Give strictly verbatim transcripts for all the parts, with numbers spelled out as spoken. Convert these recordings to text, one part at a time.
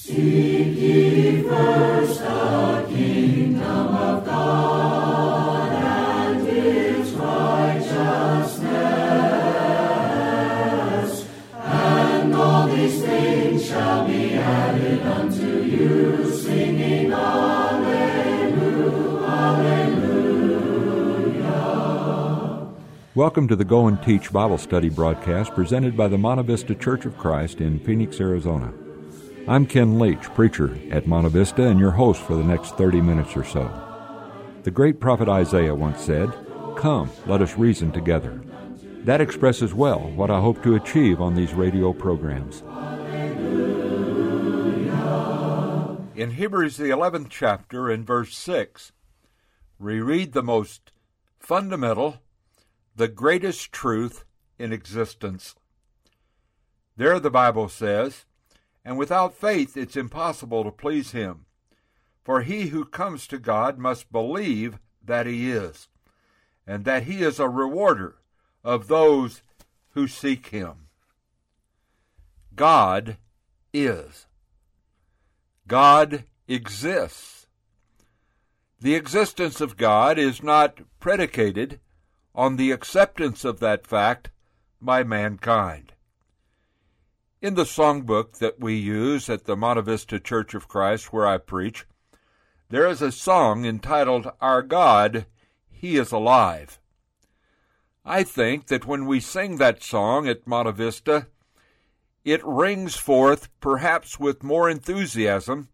Seek ye first the kingdom of God and His righteousness, and all these things shall be added unto you, singing Alleluia, Alleluia. Welcome to the Go and Teach Bible Study broadcast presented by the Monte Vista Church of Christ in Phoenix, Arizona. I'm Ken Leach, preacher at Monte Vista, and your host for the next thirty minutes or so. The great prophet Isaiah once said, "Come, let us reason together." That expresses well what I hope to achieve on these radio programs. In Hebrews, the eleventh chapter, in verse six, we read the most fundamental, the greatest truth in existence. There the Bible says, "And without faith it's impossible to please Him. For he who comes to God must believe that He is, and that He is a rewarder of those who seek Him." God is. God exists. The existence of God is not predicated on the acceptance of that fact by mankind. In the songbook that we use at the Monte Vista Church of Christ, where I preach, there is a song entitled, "Our God, He is Alive." I think that when we sing that song at Monte Vista, it rings forth perhaps with more enthusiasm,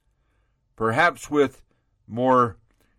perhaps with more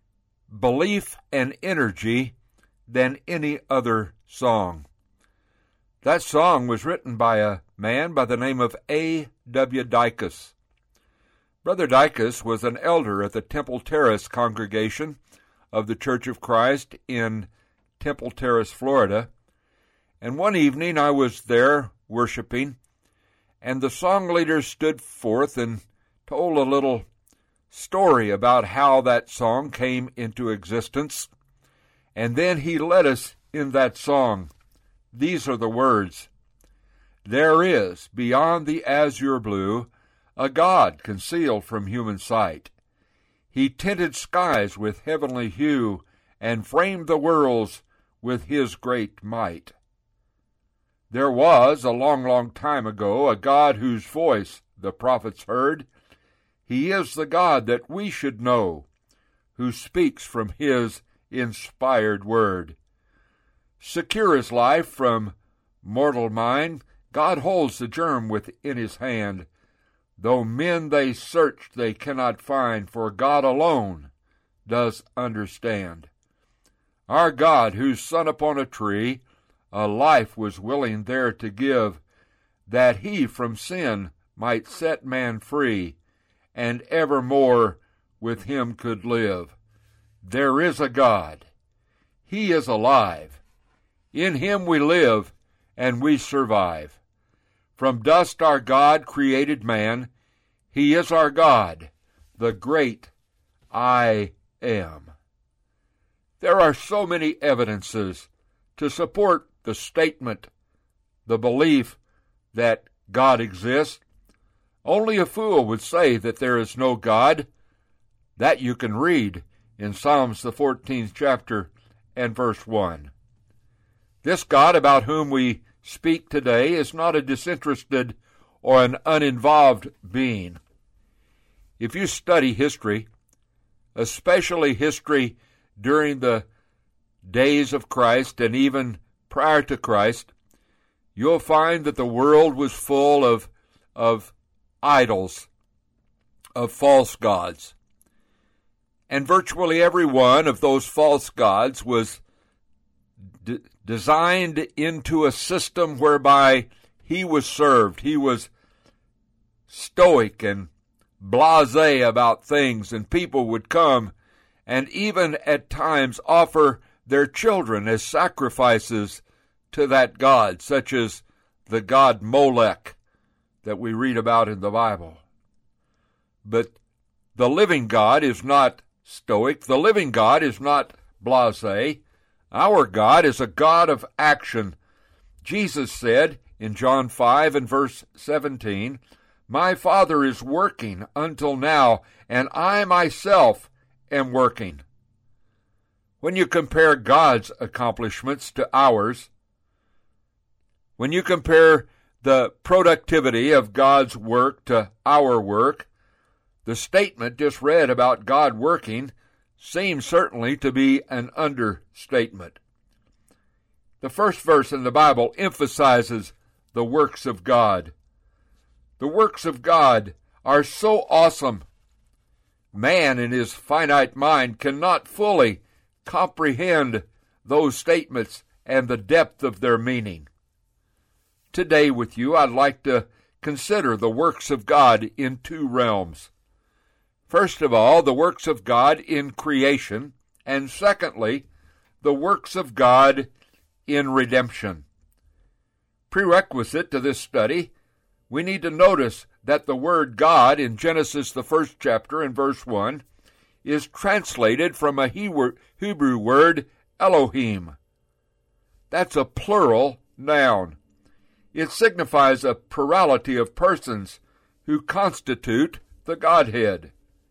belief and energy than any other song. That song was written by a man by the name of A W Dicus. Brother Dicus was an elder at the Temple Terrace congregation of the Church of Christ in Temple Terrace, Florida. And one evening I was there worshiping, and the song leader stood forth and told a little story about how that song came into existence. And then he led us in that song. These are the words: "There is, beyond the azure blue, a God concealed from human sight. He tinted skies with heavenly hue, and framed the worlds with His great might. There was, a long, long time ago, a God whose voice the prophets heard. He is the God that we should know, who speaks from His inspired word. Secure as life from mortal mind, God holds the germ within His hand. Though men they search, they cannot find, for God alone does understand. Our God, whose Son upon a tree a life was willing there to give, that He from sin might set man free, and evermore with Him could live. There is a God. He is alive. In Him we live, and we survive. From dust our God created man. He is our God, the great I Am." There are so many evidences to support the statement, the belief that God exists. Only a fool would say that there is no God. That you can read in Psalms the fourteenth chapter and verse one. This God about whom we speak today is not a disinterested or an uninvolved being. If you study history, especially history during the days of Christ and even prior to Christ, you'll find that the world was full of, of idols, of false gods. And virtually every one of those false gods was d- designed into a system whereby he was served. He was stoic and blasé about things, and people would come and even at times offer their children as sacrifices to that god, such as the god Molech that we read about in the Bible. But the living God is not stoic. The living God is not blasé. Our God is a God of action. Jesus said in John five and verse seventeen, My Father is working until now, and I myself am working. When you compare God's accomplishments to ours, when you compare the productivity of God's work to our work, the statement just read about God working seems certainly to be an understatement. The first verse in the Bible emphasizes the works of God. The works of God are so awesome. Man in his finite mind cannot fully comprehend those statements and the depth of their meaning. Today with you, I'd like to consider the works of God in two realms. First of all, the works of God in creation, and secondly, the works of God in redemption. Prerequisite to this study, we need to notice that the word God in Genesis, the first chapter, in verse one, is translated from a Hebrew word, Elohim. That's a plural noun. It signifies a plurality of persons who constitute the Godhead.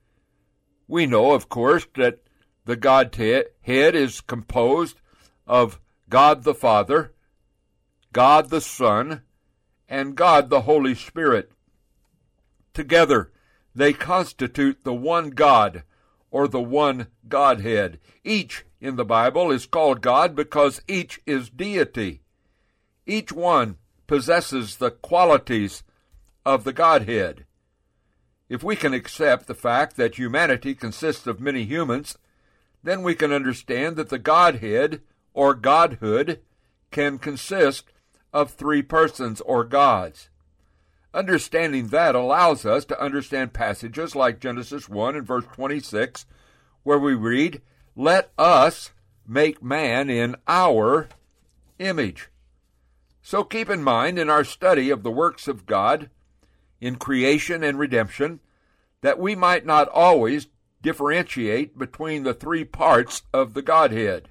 We know, of course, that the Godhead is composed of God the Father, God the Son, and God the Holy Spirit. Together, they constitute the one God, or the one Godhead. Each in the Bible is called God because each is deity. Each one possesses the qualities of the Godhead. If we can accept the fact that humanity consists of many humans, then we can understand that the Godhead, or Godhood, can consist of three persons, or gods. Understanding that allows us to understand passages like Genesis one and verse twenty-six, where we read, "Let us make man in our image." So keep in mind in our study of the works of God in creation and redemption that we might not always differentiate between the three parts of the Godhead.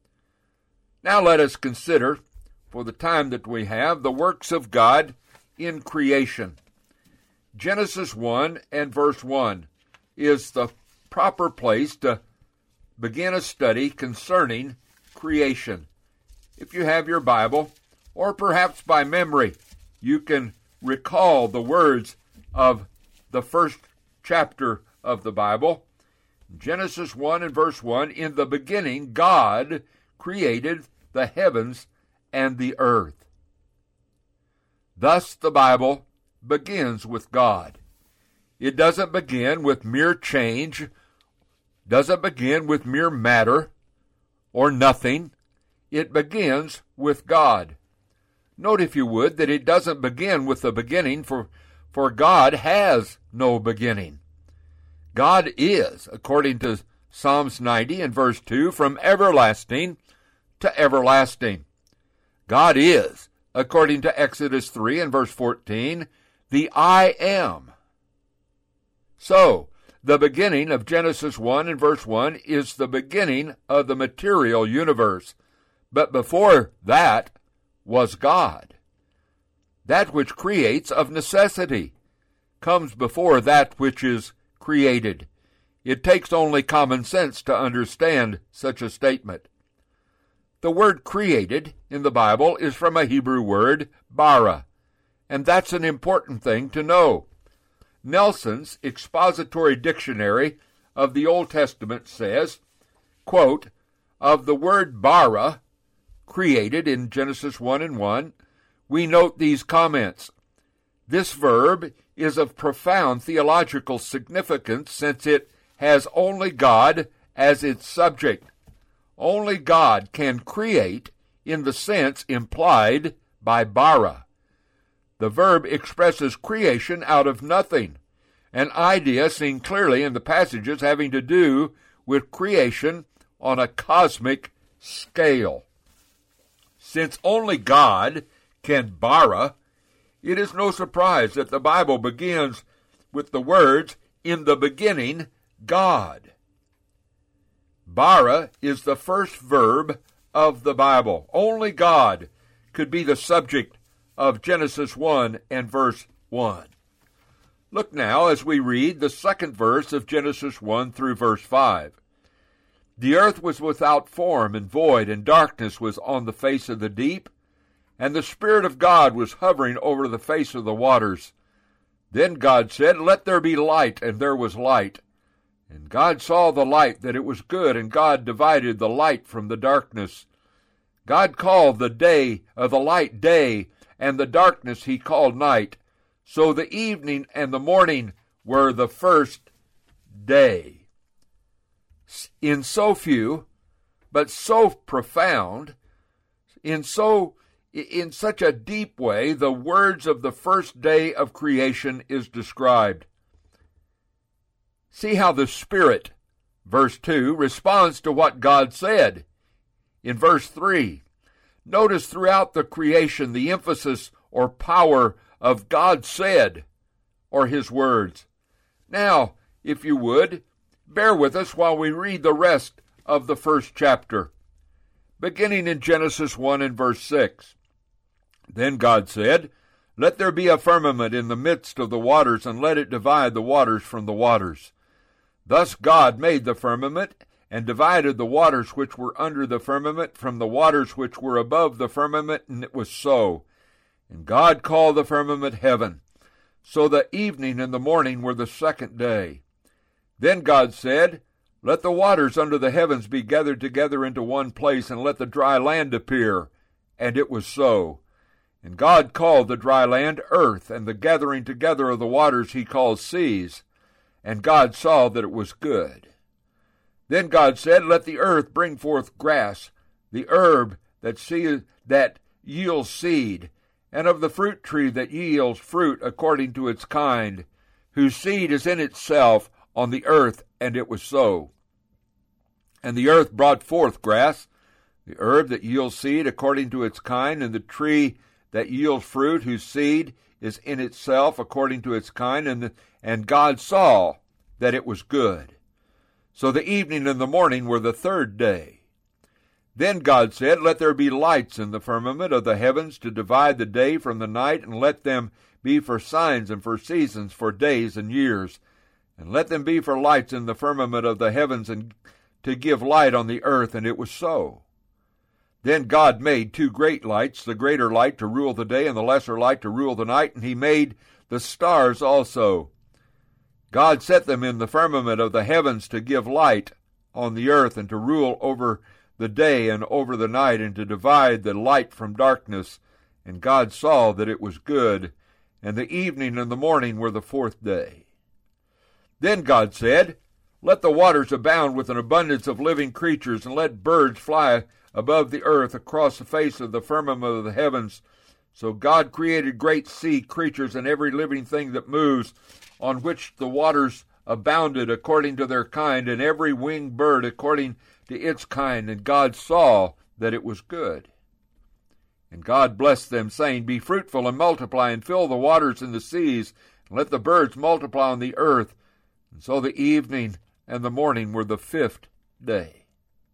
Now let us consider, for the time that we have, the works of God in creation. Genesis one and verse one is the proper place to begin a study concerning creation. If you have your Bible, or perhaps by memory, you can recall the words of the first chapter of the Bible. Genesis one and verse one, "In the beginning God created the heavens and the earth." Thus the Bible begins with God. It doesn't begin with mere change, doesn't begin with mere matter or nothing. It begins with God. Note, if you would, that it doesn't begin with the beginning, for, for God has no beginning. God is, according to Psalms ninety and verse two, from everlasting to everlasting. God is, according to Exodus three and verse fourteen, the I am. So, the beginning of Genesis one and verse one is the beginning of the material universe. But before that was God. That which creates of necessity comes before that which is created. It takes only common sense to understand such a statement. The word created in the Bible is from a Hebrew word, bara, and that's an important thing to know. Nelson's Expository Dictionary of the Old Testament says, quote, "Of the word bara, created in Genesis one and one, we note these comments. This verb is of profound theological significance since it has only God as its subject. Only God can create in the sense implied by bara. The verb expresses creation out of nothing, an idea seen clearly in the passages having to do with creation on a cosmic scale. Since only God can bara, it is no surprise that the Bible begins with the words, "In the beginning, God." Bara is the first verb of the Bible. Only God could be the subject of Genesis one and verse one. Look now as we read the second verse of Genesis one through verse five. The earth was without form and void, and darkness was on the face of the deep, and the Spirit of God was hovering over the face of the waters. Then God said, "Let there be light," and there was light. And God saw the light, that it was good, and God divided the light from the darkness. God called the day of the light day, and the darkness he called night. So the evening and the morning were the first day. In so few, but so profound, in so in such a deep way, the words of the first day of creation is described. See how the Spirit, verse two, responds to what God said. In verse three, notice throughout the creation the emphasis or power of God said, or his words. Now, if you would, bear with us while we read the rest of the first chapter, beginning in Genesis one and verse six. Then God said, "Let there be a firmament in the midst of the waters, and let it divide the waters from the waters." Thus God made the firmament, and divided the waters which were under the firmament from the waters which were above the firmament, and it was so. And God called the firmament heaven. So the evening and the morning were the second day. Then God said, "Let the waters under the heavens be gathered together into one place, and let the dry land appear." And it was so. And God called the dry land earth, and the gathering together of the waters he called seas. And God saw that it was good. Then God said, "Let the earth bring forth grass, the herb that, see, that yields seed, and of the fruit tree that yields fruit according to its kind, whose seed is in itself on the earth." And it was so. And the earth brought forth grass, the herb that yields seed according to its kind, and the tree that yields fruit, whose seed is in itself according to its kind. And, the, and God saw that it was good. So the evening and the morning were the third day. Then God said, "Let there be lights in the firmament of the heavens to divide the day from the night, and let them be for signs and for seasons, for days and years. And let them be for lights in the firmament of the heavens, and to give light on the earth." And it was so. Then God made two great lights, the greater light to rule the day, and the lesser light to rule the night. And he made the stars also. God set them in the firmament of the heavens to give light on the earth, and to rule over the day and over the night, and to divide the light from darkness. And God saw that it was good. And the evening and the morning were the fourth day. Then God said, "Let the waters abound with an abundance of living creatures, and let birds fly above the earth across the face of the firmament of the heavens." So God created great sea creatures and every living thing that moves, on which the waters abounded according to their kind, and every winged bird according to its kind. And God saw that it was good. And God blessed them, saying, "Be fruitful and multiply, and fill the waters in the seas, and let the birds multiply on the earth." And so the evening and the morning were the fifth day.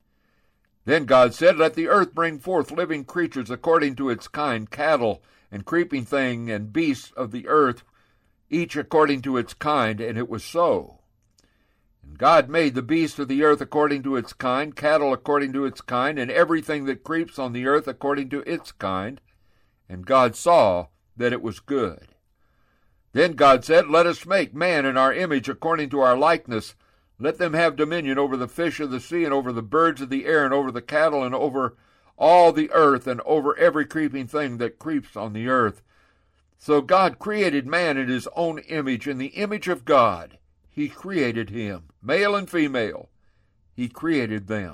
Then God said, "Let the earth bring forth living creatures according to its kind, cattle and creeping thing and beasts of the earth, each according to its kind." And it was so. And God made the beasts of the earth according to its kind, cattle according to its kind, and everything that creeps on the earth according to its kind. And God saw that it was good. Then God said, "Let us make man in our image according to our likeness. Let them have dominion over the fish of the sea, and over the birds of the air, and over the cattle, and over all the earth, and over every creeping thing that creeps on the earth." So God created man in his own image. In the image of God he created him. Male and female he created them.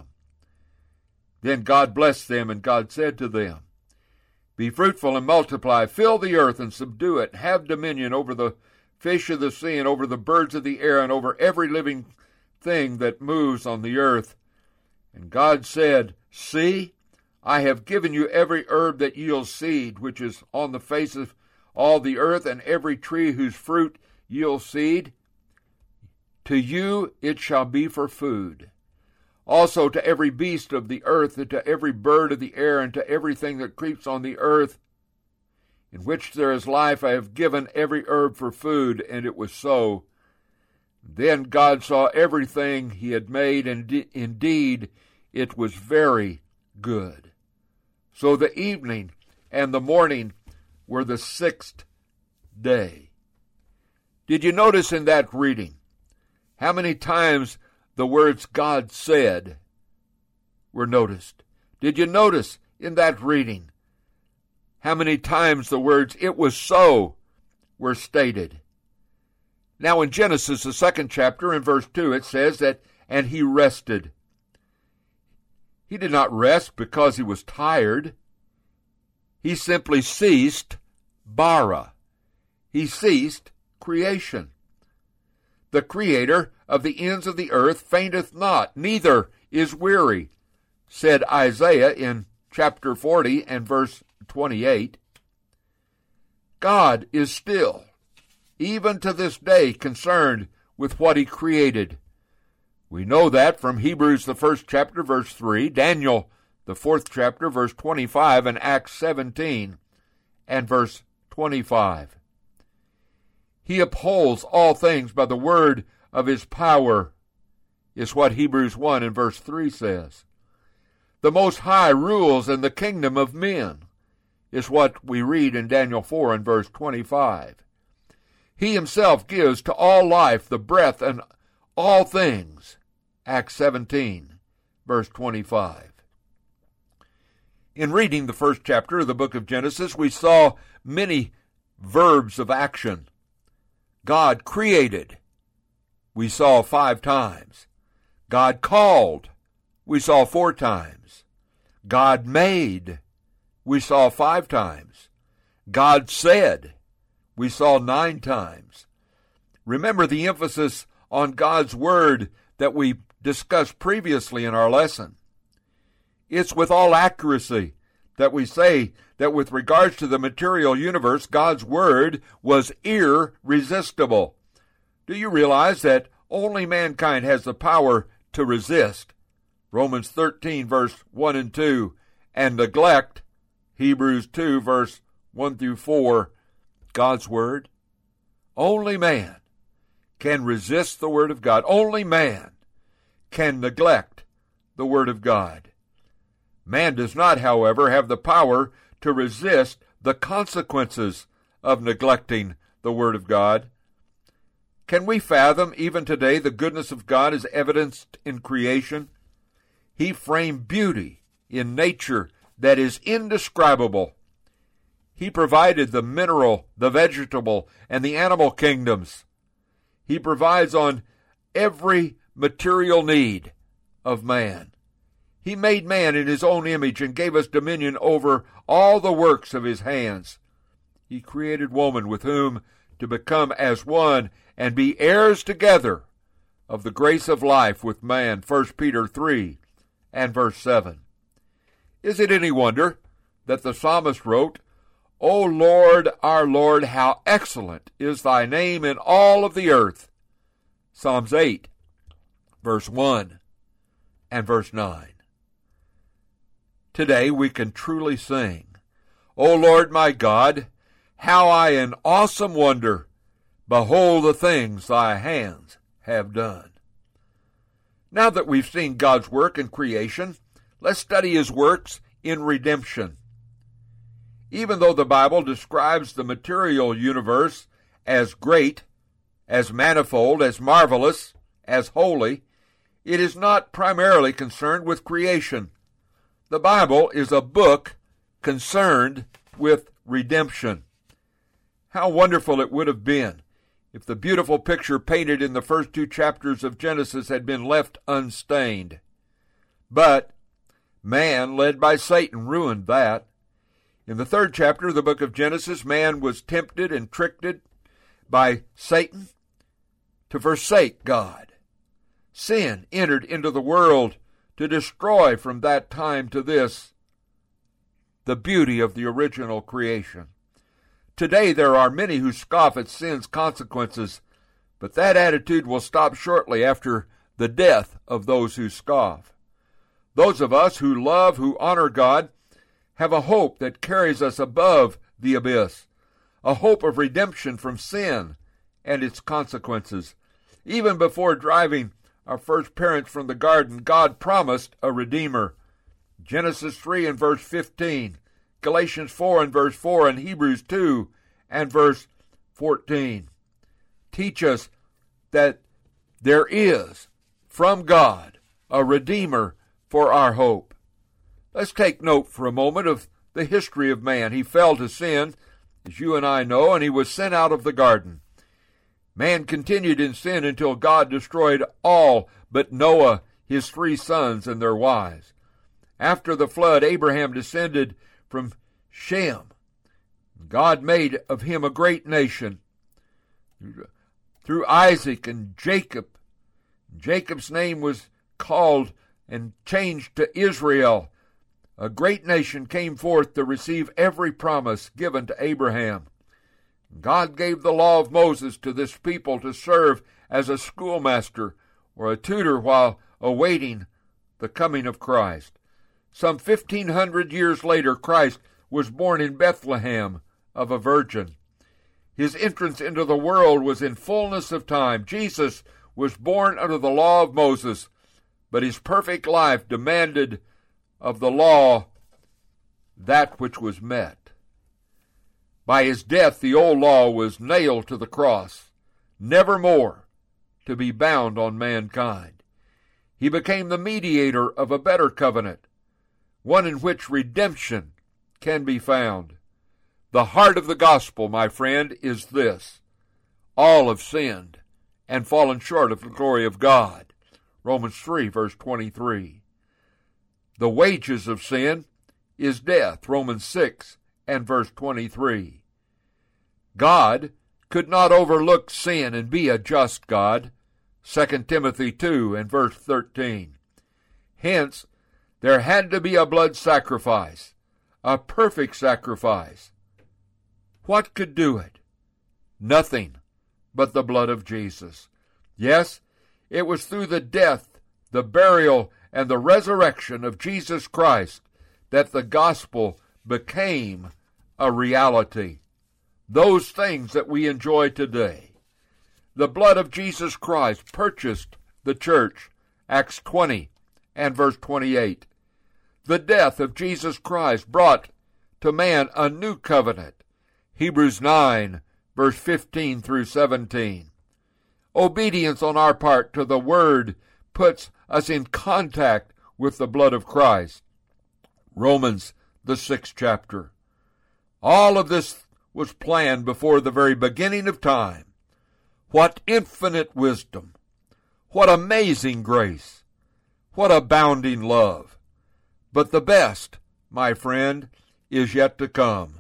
Then God blessed them, and God said to them, "Be fruitful and multiply, fill the earth and subdue it, have dominion over the fish of the sea, and over the birds of the air, and over every living thing that moves on the earth." And God said, "See, I have given you every herb that yields seed, which is on the face of all the earth, and every tree whose fruit yields seed. To you it shall be for food. Also to every beast of the earth, and to every bird of the air, and to everything that creeps on the earth, in which there is life. I have given every herb for food, and it was so. Then God saw everything he had made, and indeed it was very good. So the evening and the morning were the sixth day. Did you notice in that reading how many times the words God said were noticed? Did you notice in that reading how many times the words it was so were stated? Now in Genesis, the second chapter, in verse two, it says that, and he rested. He did not rest because he was tired. He simply ceased bara. He ceased creation. The Creator of the ends of the earth fainteth not, neither is weary, said Isaiah in chapter forty and verse twenty-eight. God is still, even to this day, concerned with what he created. We know that from Hebrews, the first chapter, verse three, Daniel, the fourth chapter, verse twenty-five, and Acts seventeen and verse twenty-five. He upholds all things by the word of his power, is what Hebrews one and verse three says. The Most High rules in the kingdom of men, is what we read in Daniel four and verse twenty-five. He himself gives to all life the breath and all things, Acts seventeen, verse twenty-five. In reading the first chapter of the book of Genesis, we saw many verbs of action. God created, we saw five times. God called, we saw four times. God made, we saw five times. God said, we saw nine times. Remember the emphasis on God's word that we discussed previously in our lesson. It's with all accuracy that we say that with regards to the material universe, God's word was irresistible. Do you realize that only mankind has the power to resist? Romans thirteen, verse one and two, and neglect, Hebrews two, verse one through four, God's word. Only man can resist the word of God. Only man can neglect the word of God. Man does not, however, have the power to resist the consequences of neglecting the word of God. Can we fathom even today the goodness of God as evidenced in creation? He framed beauty in nature that is indescribable. He provided the mineral, the vegetable, and the animal kingdoms. He provides on every material need of man. He made man in his own image and gave us dominion over all the works of his hands. He created woman with whom to become as one and be heirs together of the grace of life with man, First Peter three and verse seven. Is it any wonder that the psalmist wrote, O Lord, our Lord, how excellent is thy name in all of the earth? Psalms eight, verse one and verse nine. Today we can truly sing, O Lord my God, how I in awesome wonder behold the things thy hands have done. Now that we've seen God's work in creation, let's study his works in redemption. Even though the Bible describes the material universe as great, as manifold, as marvelous, as holy, it is not primarily concerned with creation. The Bible is a book concerned with redemption. How wonderful it would have been if the beautiful picture painted in the first two chapters of Genesis had been left unstained. But man, led by Satan, ruined that. In the third chapter of the book of Genesis, man was tempted and tricked by Satan to forsake God. Sin entered into the world to destroy from that time to this the beauty of the original creation. Today there are many who scoff at sin's consequences, but that attitude will stop shortly after the death of those who scoff. Those of us who love, who honor God, have a hope that carries us above the abyss, a hope of redemption from sin and its consequences. Even before driving our first parents from the garden, God promised a Redeemer. Genesis three and verse fifteen, Galatians four and verse four, and Hebrews two and verse fourteen teach us that there is, from God, a Redeemer for our hope. Let's take note for a moment of the history of man. He fell to sin, as you and I know, and he was sent out of the garden. Man continued in sin until God destroyed all but Noah, his three sons, and their wives. After the flood, Abraham descended from Shem. God made of him a great nation through Isaac and Jacob. Jacob's name was called and changed to Israel. A great nation came forth to receive every promise given to Abraham. God gave the law of Moses to this people to serve as a schoolmaster or a tutor while awaiting the coming of Christ. Some fifteen hundred years later, Christ was born in Bethlehem of a virgin. His entrance into the world was in fullness of time. Jesus was born under the law of Moses, but his perfect life demanded of the law that which was met. By his death, the old law was nailed to the cross, never more to be bound on mankind. He became the mediator of a better covenant, one in which redemption can be found. The heart of the gospel, my friend, is this: all have sinned and fallen short of the glory of God. Romans three, verse twenty-three. The wages of sin is death. Romans six and verse twenty-three. God could not overlook sin and be a just God. Second Timothy two and verse thirteen. Hence, there had to be a blood sacrifice, a perfect sacrifice. What could do it? Nothing but the blood of Jesus. Yes, it was through the death, the burial, and the resurrection of Jesus Christ that the gospel became a reality. Those things that we enjoy today. The blood of Jesus Christ purchased the church, Acts twenty and verse twenty-eight. The death of Jesus Christ brought to man a new covenant, Hebrews nine, verse fifteen through seventeen. Obedience on our part to the Word puts us in contact with the blood of Christ, Romans, the sixth chapter. All of this was planned before the very beginning of time. What infinite wisdom! What amazing grace! What abounding love! But the best, my friend, is yet to come.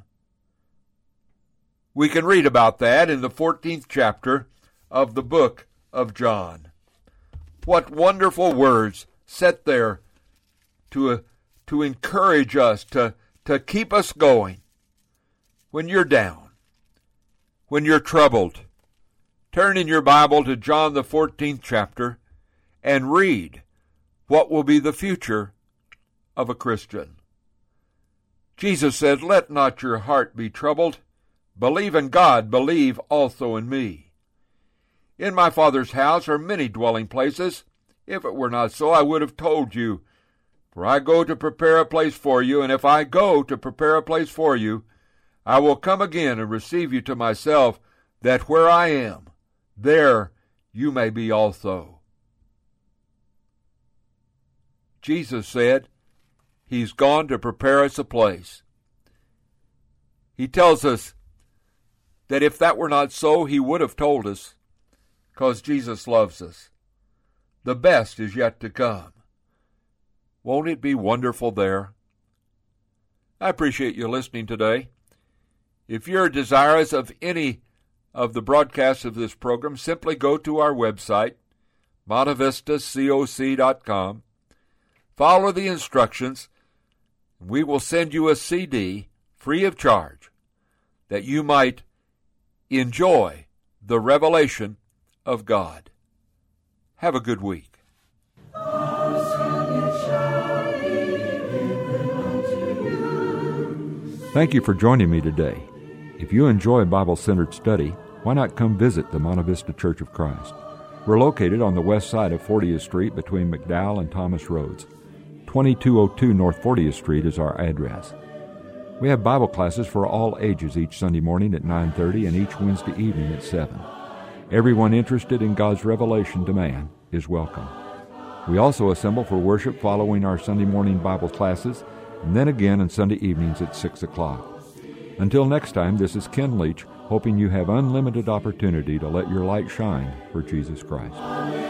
We can read about that in the fourteenth chapter of the book of John. What wonderful words set there to, uh, to encourage us, to, to keep us going. When you're down, when you're troubled, turn in your Bible to John the fourteenth chapter and read what will be the future of a Christian. Jesus said, "Let not your heart be troubled. Believe in God, believe also in me. In my Father's house are many dwelling places. If it were not so, I would have told you. For I go to prepare a place for you, and if I go to prepare a place for you, I will come again and receive you to myself, that where I am, there you may be also." Jesus said he's gone to prepare us a place. He tells us that if that were not so, he would have told us, because Jesus loves us. The best is yet to come. Won't it be wonderful there? I appreciate you listening today. If you're desirous of any of the broadcasts of this program, simply go to our website, monte vista coc dot com. Follow the instructions. We will send you a C D free of charge that you might enjoy the revelation of God. Have a good week. Thank you for joining me today. If you enjoy Bible-centered study, why not come visit the Monte Vista Church of Christ? We're located on the west side of fortieth Street between McDowell and Thomas Roads. twenty-two oh two North fortieth Street is our address. We have Bible classes for all ages each Sunday morning at nine thirty and each Wednesday evening at seven. Everyone interested in God's revelation to man is welcome. We also assemble for worship following our Sunday morning Bible classes, and then again on Sunday evenings at six o'clock. Until next time, this is Ken Leach, hoping you have unlimited opportunity to let your light shine for Jesus Christ.